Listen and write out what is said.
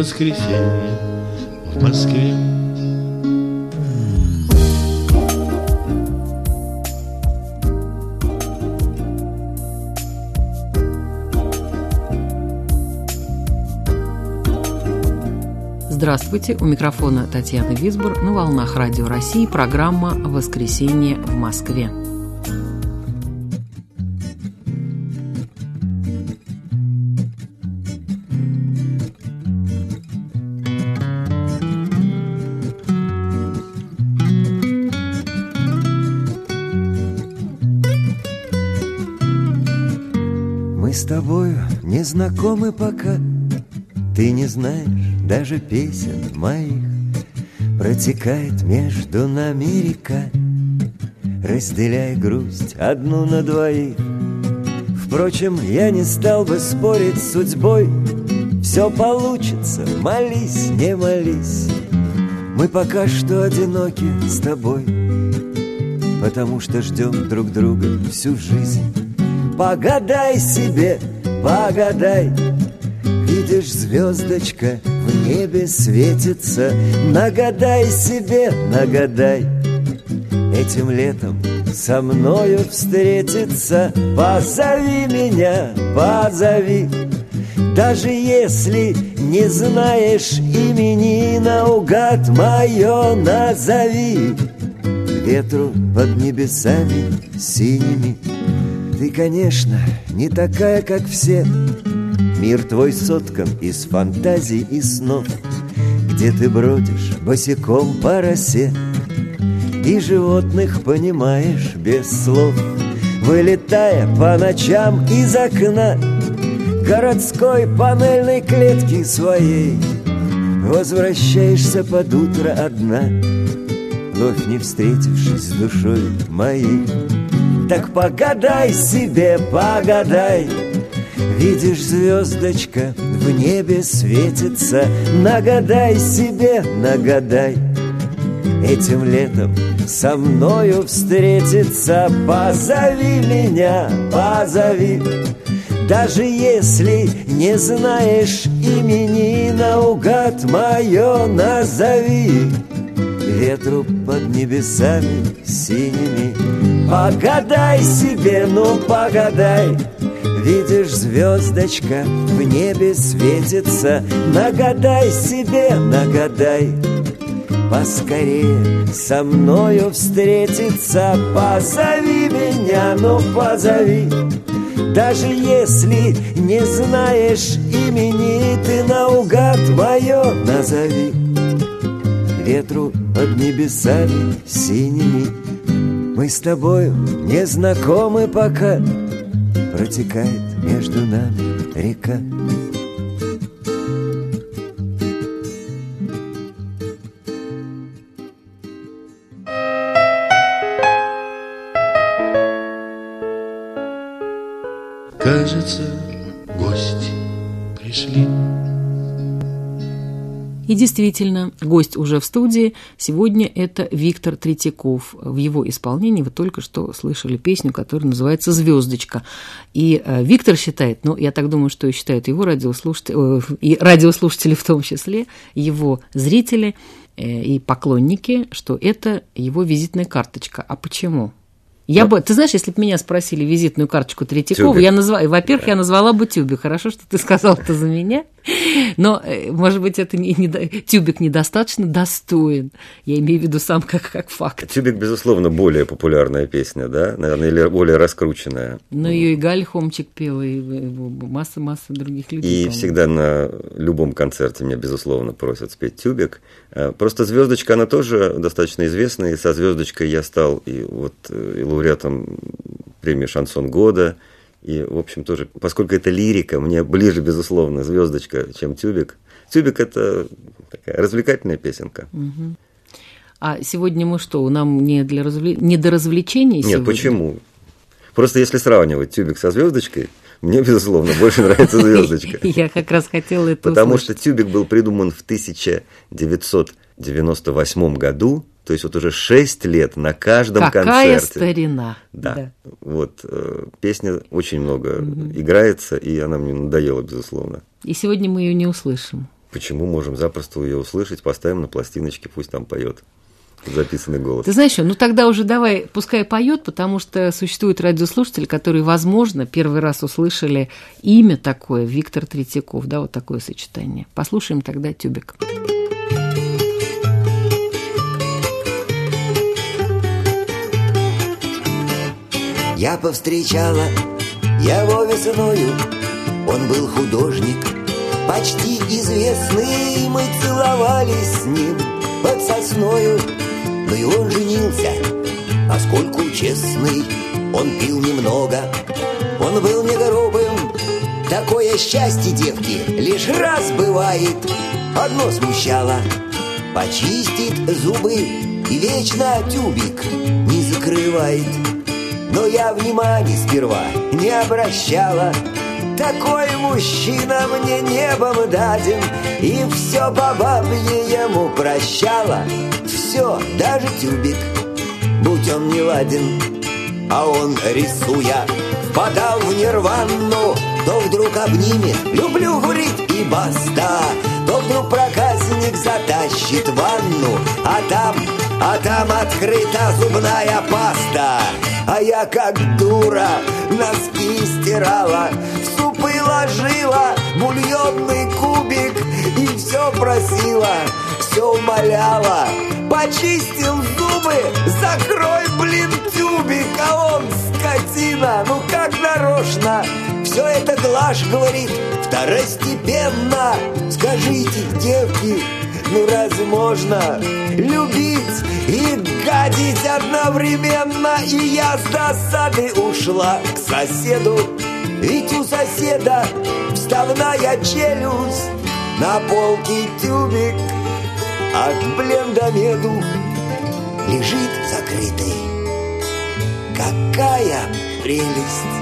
воскресенье в Москве. Здравствуйте, у микрофона Татьяна Висбор, на волнах Радио России, программа «Воскресенье в Москве». Мы с тобою не знакомы пока, ты не знаешь даже песен моих. Протекает между нами река, разделяя грусть одну на двоих. Впрочем, я не стал бы спорить с судьбой, все получится, молись, не молись. Мы пока что одиноки с тобой, потому что ждем друг друга всю жизнь. Погадай себе, погадай, видишь, звездочка в небе светится. Нагадай себе, нагадай, этим летом со мною встретиться. Позови меня, позови, даже если не знаешь имени, наугад мое назови. Ветру под небесами синими ты, конечно, не такая, как все. Мир твой соткан из фантазий и снов, где ты бродишь босиком по росе и животных понимаешь без слов. Вылетая по ночам из окна городской панельной клетки своей, возвращаешься под утро одна, вновь не встретившись с душой моей. Так погадай себе, погадай, видишь, звездочка в небе светится. Нагадай себе, нагадай, этим летом со мною встретиться. Позови меня, позови, даже если не знаешь имени, наугад мое назови. Ветру под небесами синими погадай себе, ну погадай, видишь, звездочка в небе светится. Нагадай себе, нагадай, поскорее со мною встретиться. Позови меня, ну позови, даже если не знаешь имени, ты наугад мое назови. Ветру под небесами синими мы с тобою не знакомы пока, протекает между нами река. Кажется, гости пришли. И действительно, гость уже в студии. Сегодня это Виктор Третьяков. В его исполнении вы только что слышали песню, которая называется «Звездочка». И Виктор считает, ну, я так думаю, что и считают его радиослушатели, и радиослушатели в том числе, его зрители и поклонники, что это его визитная карточка. А почему? Ты знаешь, если бы меня спросили визитную карточку Третьякова, во-первых, я назвала бы Тюбик. Хорошо, что ты сказал это за меня. Но, может быть, это Тюбик недостаточно достоин. Я имею в виду сам как факт. Тюбик, безусловно, более популярная песня, да, наверное, или более раскрученная. Но ее и Галь Хомчик пела, и масса других людей. И всегда на любом концерте меня, безусловно, просят спеть Тюбик. Просто «Звездочка», она тоже достаточно известная, и со «Звездочкой» я стал и лауреатом премии «Шансон года». И, в общем, тоже, поскольку это лирика, мне ближе, безусловно, «Звездочка», чем «Тюбик». «Тюбик» – это такая развлекательная песенка. Угу. А сегодня мы что, нам не до развлечений сегодня? Нет, почему? Просто если сравнивать «Тюбик» со «Звездочкой», мне, безусловно, больше нравится «Звездочка». Я как раз хотела это Потому услышать. что «Тюбик» был придуман в 1998 году, то есть вот уже 6 лет на каждом концерте. Какая старина. Да. Вот песня очень много играется, и она мне надоела, безусловно. И сегодня мы ее не услышим. почему можем запросто ее услышать, поставим на пластиночке, пусть там поет записанный голос. Ты знаешь что, ну тогда уже давай, пускай поет, потому что существуют радиослушатели, которые, возможно, первый раз услышали имя такое, Виктор Третьяков, да, вот такое сочетание. Послушаем тогда «Тюбик». Я повстречала его весною, он был художник, почти известный, мы целовались с ним под сосною. Но и он женился, поскольку честный, он пил немного, он был не грубым. Такое счастье, девки, лишь раз бывает. Одно смущало: почистит зубы и вечно тюбик не закрывает. Но я внимания сперва не обращала. Такой мужчина мне небом даден, и все по бабье ему прощала. Все, даже тюбик, будь он не ладен. А он, рисуя, впадал в нирвану. То вдруг обнимет: люблю курить и баста. То вдруг проказник затащит в ванну, а там открыта зубная паста. А я как дура носки стирала, в супы ложила бульонный кубик и все просила, все умоляла: почистил зубы, закрой, блин, тюбик. А он, скотина, ну как нарочно, все это глажь, говорит, второстепенно. Скажите, девки, ну разве можно любить и гадить одновременно? И я с досады ушла к соседу, ведь у соседа вставная челюсть, на полке тюбик от блендомеду лежит закрытый. Какая прелесть!